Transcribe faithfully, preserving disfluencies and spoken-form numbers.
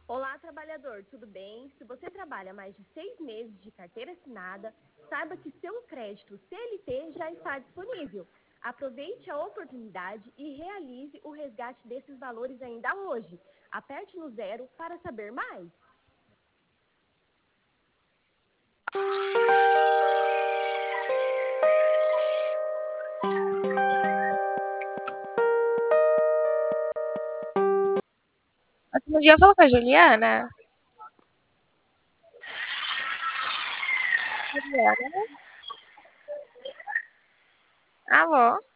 Olá, trabalhador, tudo bem? Se você trabalha mais de seis meses de carteira assinada, saiba que seu crédito C L T já está disponível. Aproveite a oportunidade e realize o resgate desses valores ainda hoje. Aperte no zero para saber mais. Outro dia falou com a Juliana. Juliana? Alô?